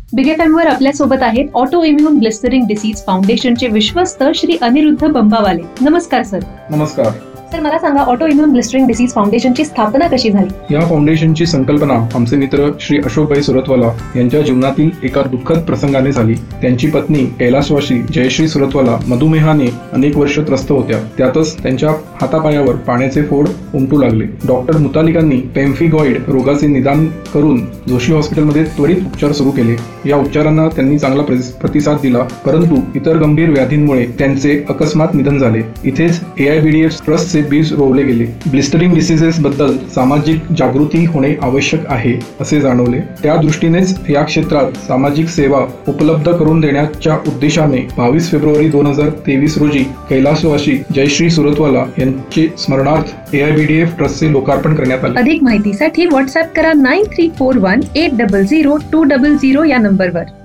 Big FM वर आपल्या सोबत आहेत ऑटो इम्युन ब्लिस्टरिंग डिसीज फाउंडेशनचे विश्वस्त श्री अनिरुद्ध बंबावाले. नमस्कार सर. नमस्कार सर, मला सांगा, ऑटो इम्युन ब्लिस्टरिंग डिसीज फाउंडेशनची स्थापना कशी झाली? या फाउंडेशनची संकल्पना आमचे मित्र श्री अशोकभाई सुरतवाला यांच्या जीवनातील एका दुःखद प्रसंगाने झाली. त्यांची पत्नी कैलासवासी जयश्री सुरतवाला मधुमेहाने अनेक वर्ष त्रस्त होत्या. त्यातच त्यांच्या हातापायावर पाण्याचे फोड उमटू लागले. डॉक्टर मुतालिकांनी पेम्फिगॉइड रोगाचे निदान करून जोशी हॉस्पिटलमध्ये त्वरित उपचार सुरू केले. या उपचारांना त्यांनी चांगला प्रतिसाद दिला, परंतु इतर गंभीर व्याधींमुळे त्यांचे अकस्मात निधन झाले. इथेच AIBDF ट्रस्टचे बीज रोवले गेले. ब्लिस्टरिंग डिसीजेस बद्दल सामाजिक जागृती होणे आवश्यक आहे असे जाणवले. त्या दृष्टीनेच या क्षेत्रात सामाजिक सेवा उपलब्ध करून देण्याच्या उद्देशाने 22 फेब्रुवारी 2023 रोजी कैलासवासी जयश्री सुरतवाला यांचे स्मरणार्थ AIBDF ट्रस्टचे लोकार्पण करण्यात आले. अधिक माहितीसाठी व्हॉट्सअप करा 9341800200 या नंबरवर.